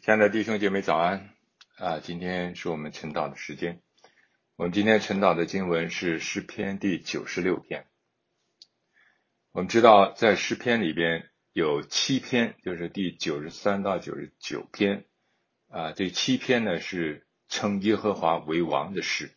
亲爱的弟兄姐妹早安今天是我们晨祷的时间。我们今天晨祷的经文是诗篇第96篇。我们知道在诗篇里边有7篇，就是第93到99篇这7篇呢是称耶和华为王的诗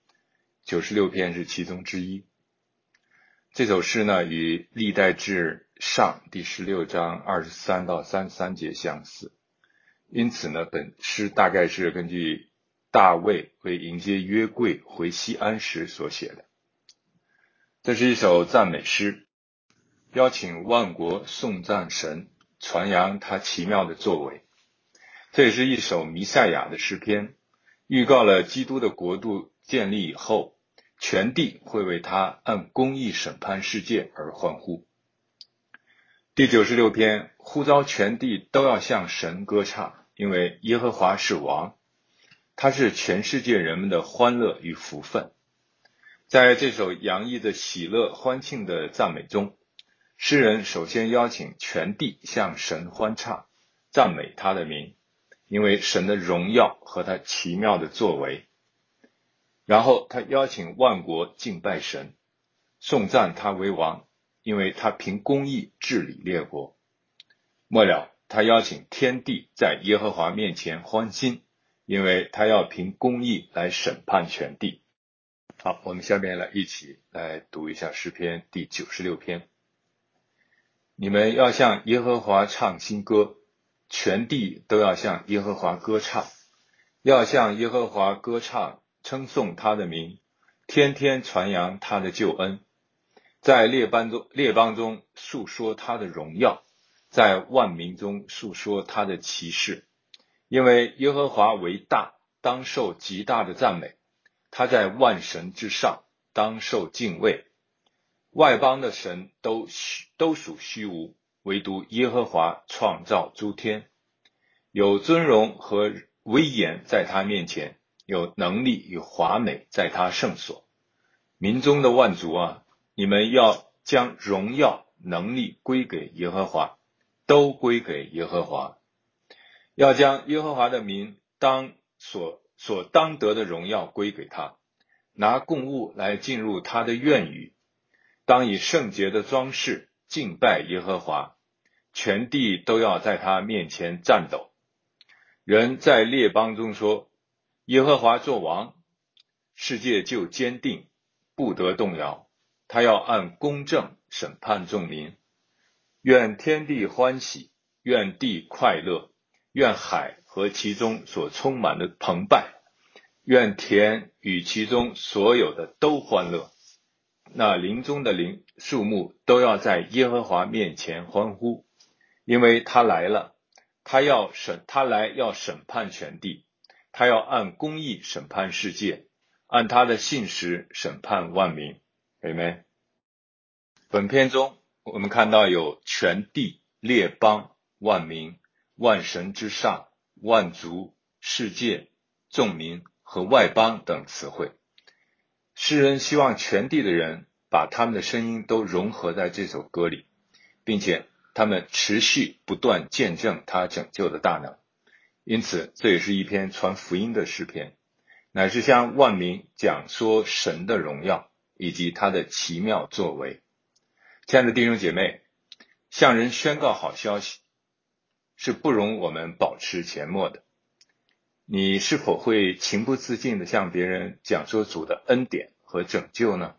，96篇是其中之一。这首诗呢与历代志上第16章23到33节相似，因此呢本诗大概是根据大卫为迎接约柜回西安时所写的。这是一首赞美诗，邀请万国颂赞神，传扬他奇妙的作为。这也是一首弥赛亚的诗篇，预告了基督的国度建立以后，全地会为他按公义审判世界而欢呼。第96篇呼召全地都要向神歌唱，因为耶和华是王，他是全世界人们的欢乐与福分。在这首洋溢着喜乐欢庆的赞美中，诗人首先邀请全地向神欢唱，赞美他的名，因为神的荣耀和他奇妙的作为。然后他邀请万国敬拜神，颂赞他为王，因为他凭公义治理列国。末了，他邀请天地在耶和华面前欢欣，因为他要凭公义来审判全地。好，我们下面一起来读一下诗篇第96篇。你们要向耶和华唱新歌，全地都要向耶和华歌唱，要向耶和华歌唱，称颂他的名，天天传扬他的救恩，在列邦中述说他的荣耀，在万民中述说他的奇事。因为耶和华为大，当受极大的赞美，他在万神之上，当受敬畏。外邦的神都属虚无，唯独耶和华创造诸天。有尊荣和威严在他面前，有能力与华美在他圣所。民中的万族啊，你们要将荣耀能力归给耶和华，都归给耶和华。要将耶和华的名所当得的荣耀归给他，拿供物来进入他的院宇，当以圣洁的装饰敬拜耶和华，全地都要在他面前颤抖。人在列邦中说，耶和华作王，世界就坚定，不得动摇。他要按公正审判众民。愿天地欢喜，愿地快乐，愿海和其中所充满的澎湃，愿田与其中所有的都欢乐。那林中的树木都要在耶和华面前欢呼，因为他来了，他来要审判全地，他要按公义审判世界，按他的信实审判万民。Amen。本篇中我们看到有全地、列邦、万民、万神之上、万族、世界、众民和外邦等词汇。诗人希望全地的人把他们的声音都融合在这首歌里，并且他们持续不断见证他拯救的大能。因此这也是一篇传福音的诗篇，乃是向万民讲说神的荣耀以及他的奇妙作为。亲爱的弟兄姐妹，向人宣告好消息是不容我们保持缄默的。你是否会情不自禁地向别人讲说主的恩典和拯救呢？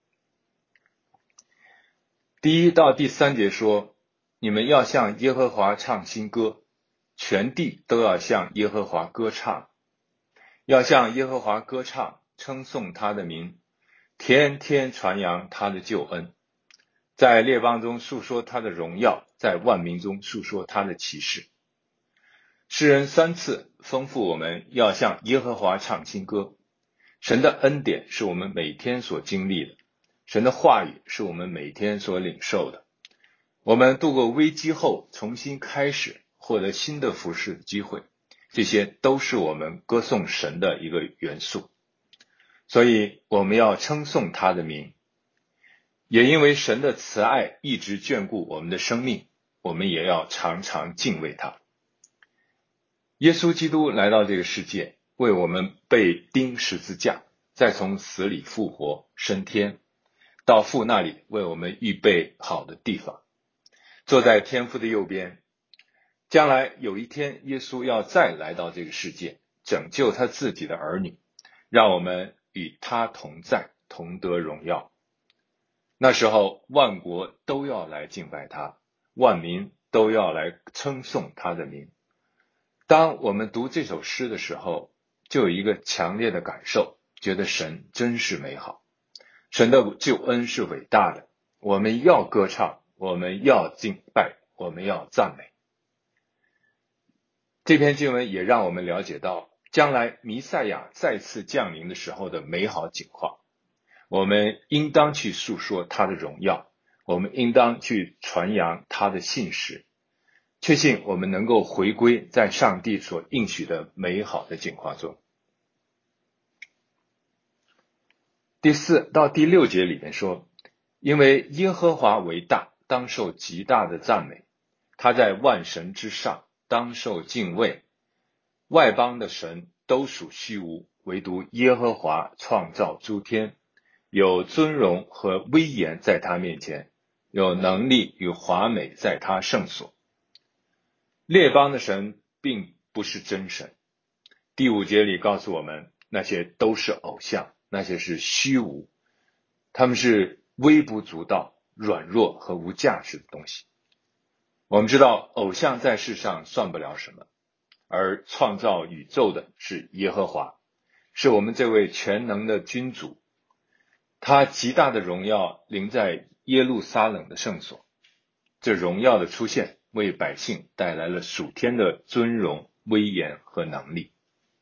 第1到第3节说，你们要向耶和华唱新歌，全地都要向耶和华歌唱，要向耶和华歌唱，称颂他的名，天天传扬他的救恩，在列邦中述说他的荣耀，在万民中述说他的奇事。诗人3次吩咐我们要向耶和华唱新歌。神的恩典是我们每天所经历的，神的话语是我们每天所领受的。我们度过危机后重新开始，获得新的服事的机会，这些都是我们歌颂神的一个元素。所以我们要称颂他的名，也因为神的慈爱一直眷顾我们的生命，我们也要常常敬畏他。 耶稣基督来到这个世界，为我们被钉十字架，再从死里复活升天，到父那里为我们预备好的地方，坐在天父的右边。将来有一天，耶稣要再来到这个世界，拯救他自己的儿女，让我们与他同在，同得荣耀。那时候万国都要来敬拜他，万民都要来称颂他的名。当我们读这首诗的时候，就有一个强烈的感受，觉得神真是美好，神的救恩是伟大的，我们要歌唱，我们要敬拜，我们要赞美。这篇经文也让我们了解到将来弥赛亚再次降临的时候的美好景况。我们应当去诉说他的荣耀，我们应当去传扬他的信实，确信我们能够回归在上帝所应许的美好的景况中。第4到第6节里面说，因为耶和华为大，当受极大的赞美，他在万神之上，当受敬畏。外邦的神都属虚无，唯独耶和华创造诸天，有尊荣和威严在他面前，有能力与华美在他圣所。列邦的神并不是真神。第5节里告诉我们，那些都是偶像，那些是虚无，他们是微不足道、软弱和无价值的东西。我们知道偶像在世上算不了什么，而创造宇宙的是耶和华，是我们这位全能的君主。他极大的荣耀临在耶路撒冷的圣所，这荣耀的出现为百姓带来了属天的尊荣、威严和能力。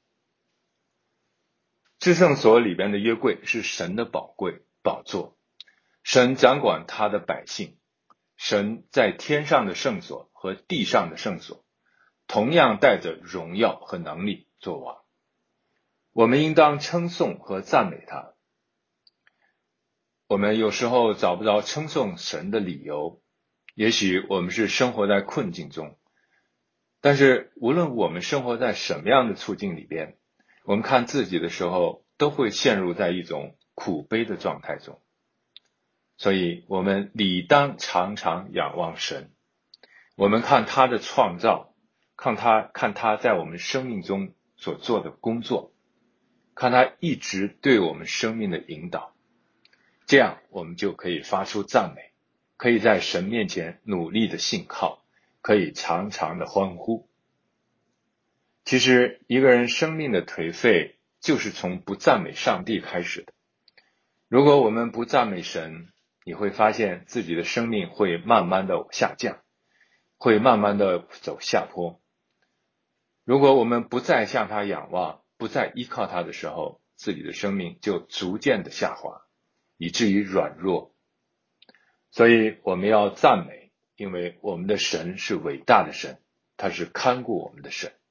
至圣所里边的约柜是神的宝座，神掌管他的百姓，神在天上的圣所和地上的圣所同样带着荣耀和能力作王。我们应当称颂和赞美他。我们有时候找不着称颂神的理由，也许我们是生活在困境中，但是无论我们生活在什么样的处境里边，我们看自己的时候都会陷入在一种苦悲的状态中。所以我们理当常常仰望神，我们看他的创造，看他在我们生命中所做的工作，看他一直对我们生命的引导，这样我们就可以发出赞美，可以在神面前努力的信靠，可以常常的欢呼。其实一个人生命的颓废就是从不赞美上帝开始的。如果我们不赞美神，你会发现自己的生命会慢慢的下降，会慢慢的走下坡。如果我们不再向他仰望，不再依靠他的时候，自己的生命就逐渐的下滑，以至于软弱。所以我们要赞美，因为我们的神是伟大的神，他是看顾我们的神。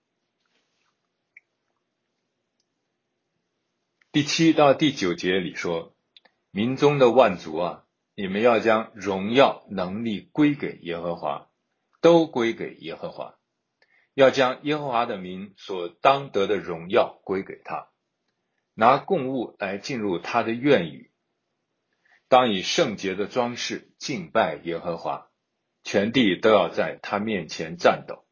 第7到第9节里说，民中的万族啊，你们要将荣耀能力归给耶和华，都归给耶和华，要将耶和华的名所当得的荣耀归给他，拿供物来进入他的院宇，当以圣洁的装饰敬拜耶和华，全地都要在他面前战斗。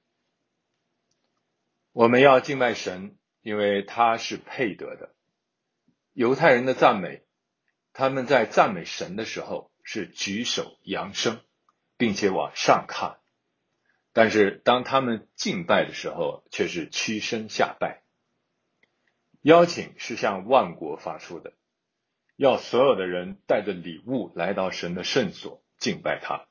我们要敬拜神，因为他是配得的。犹太人的赞美，他们在赞美神的时候是举手扬声，并且往上看，但是当他们敬拜的时候却是屈身下拜。邀请是向万国发出的，要所有的人带着礼物来到神的圣所敬拜他。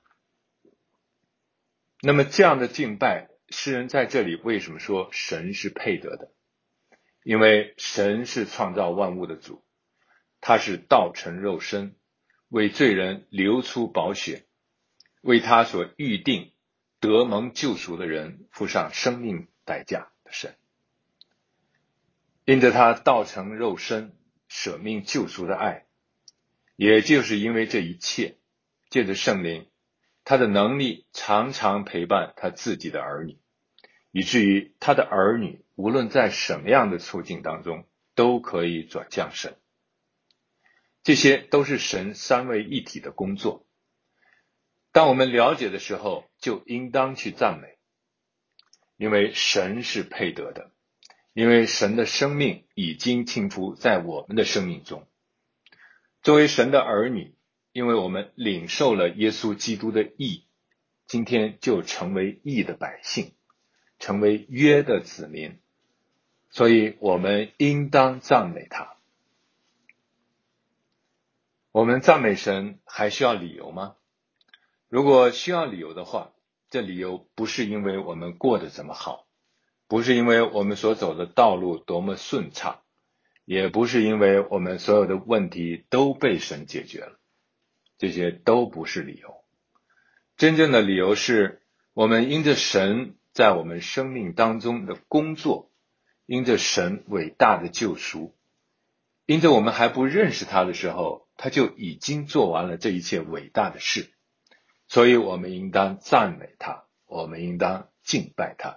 那么这样的敬拜，诗人在这里为什么说神是配得的？因为神是创造万物的主，他是道成肉身，为罪人流出宝血，为他所预定得蒙救赎的人付上生命代价的神。因着他道成肉身舍命救赎的爱，也就是因为这一切，借着圣灵，他的能力常常陪伴他自己的儿女， 以至于他的儿女无论在什么样的处境当中，都可以转向神。这些都是神三位一体的工作。当我们了解的时候，就应当去赞美，因为神是配得的，因为神的生命已经倾覆在我们的生命中。作为神的儿女，因为我们领受了耶稣基督的义，今天就成为义的百姓，成为约的子民，所以我们应当赞美他。我们赞美神还需要理由吗？如果需要理由的话，这理由不是因为我们过得怎么好，不是因为我们所走的道路多么顺畅，也不是因为我们所有的问题都被神解决了，这些都不是理由。真正的理由是我们因着神在我们生命当中的工作，因着神伟大的救赎，因着我们还不认识他的时候，他就已经做完了这一切伟大的事，所以我们应当赞美他，我们应当敬拜他。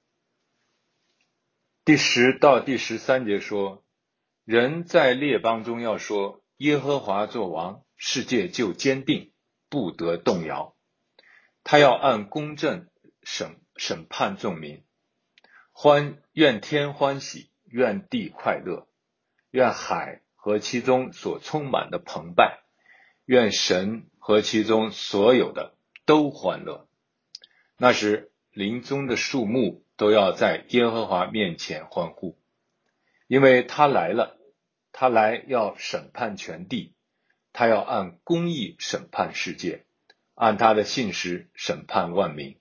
第10到第13节说，人在列邦中要说，耶和华作王，世界就坚定，不得动摇。他要按公正审判众民，愿天欢喜，愿地快乐，愿海和其中所充满的澎湃，愿神和其中所有的都欢乐。那时林中的树木都要在耶和华面前欢呼，因为他来了，他来要审判全地，他要按公义审判世界，按他的信实审判万民。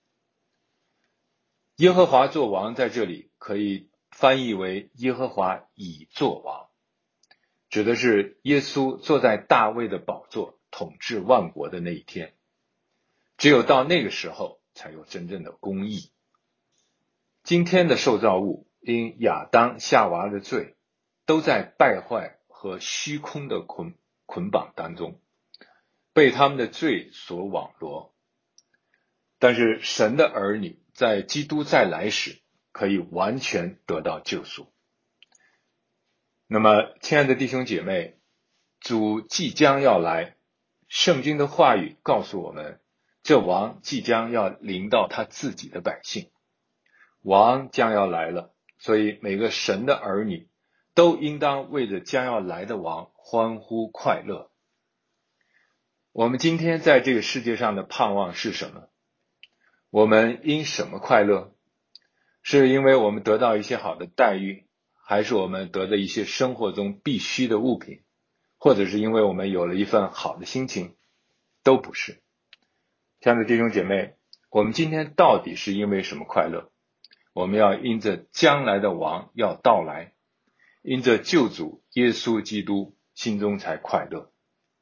耶和华作王在这里可以翻译为耶和华已作王，指的是耶稣坐在大卫的宝座统治万国的那一天。只有到那个时候才有真正的公义。今天的受造物因亚当夏娃的罪，都在败坏和虚空的捆绑当中，被他们的罪所网罗。但是神的儿女在基督再来时，可以完全得到救赎。那么亲爱的弟兄姐妹，主即将要来，圣经的话语告诉我们，这王即将要临到他自己的百姓，王将要来了，所以每个神的儿女都应当为着将要来的王欢呼快乐。我们今天在这个世界上的盼望是什么？我们因什么快乐？是因为我们得到一些好的待遇，还是我们得的一些生活中必须的物品，或者是因为我们有了一份好的心情？都不是。亲爱的弟兄姐妹，我们今天到底是因为什么快乐？我们要因着将来的王要到来，因着救主耶稣基督，心中才快乐。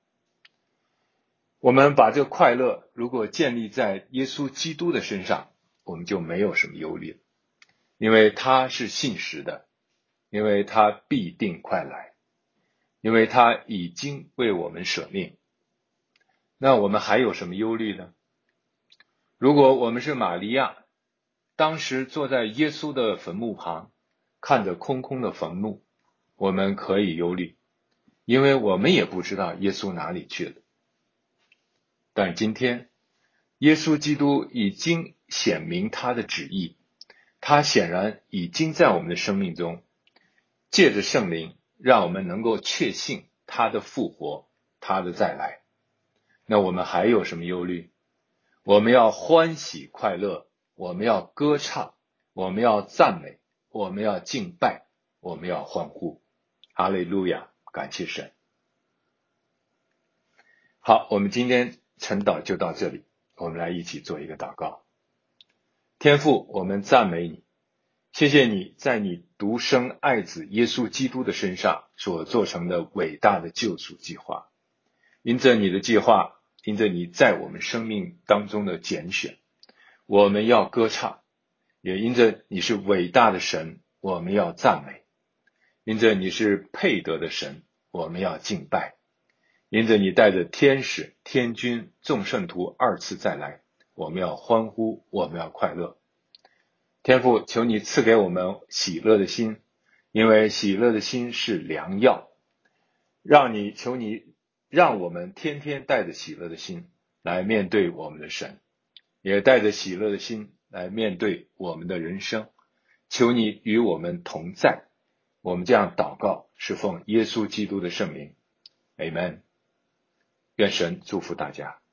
我们把这快乐如果建立在耶稣基督的身上，我们就没有什么忧虑，因为他是信实的，因为他必定快来，因为他已经为我们舍命。那我们还有什么忧虑呢？如果我们是玛利亚，当时坐在耶稣的坟墓旁，看着空空的坟墓，我们可以忧虑，因为我们也不知道耶稣哪里去了。但今天耶稣基督已经显明他的旨意，他显然已经在我们的生命中，借着圣灵让我们能够确信他的复活，他的再来。那我们还有什么忧虑？我们要欢喜快乐，我们要歌唱，我们要赞美，我们要敬拜，我们要欢呼。哈利路亚，感谢神。好，我们今天晨祷就到这里，我们来一起做一个祷告。天父，我们赞美你，谢谢你在你独生爱子耶稣基督的身上所做成的伟大的救赎计划。因着你的计划，因着你在我们生命当中的拣选，我们要歌唱，也因着你是伟大的神，我们要赞美。因着你是配得的神，我们要敬拜。因着你带着天使、天君、众圣徒二次再来，我们要欢呼，我们要快乐。 天父，求你赐给我们喜乐的心，因为喜乐的心是良药。求你让我们天天带着喜乐的心来面对我们的神，也带着喜乐的心来面对我们的人生。求你与我们同在。我们这样祷告是奉耶稣基督的圣名。Amen。愿神祝福大家。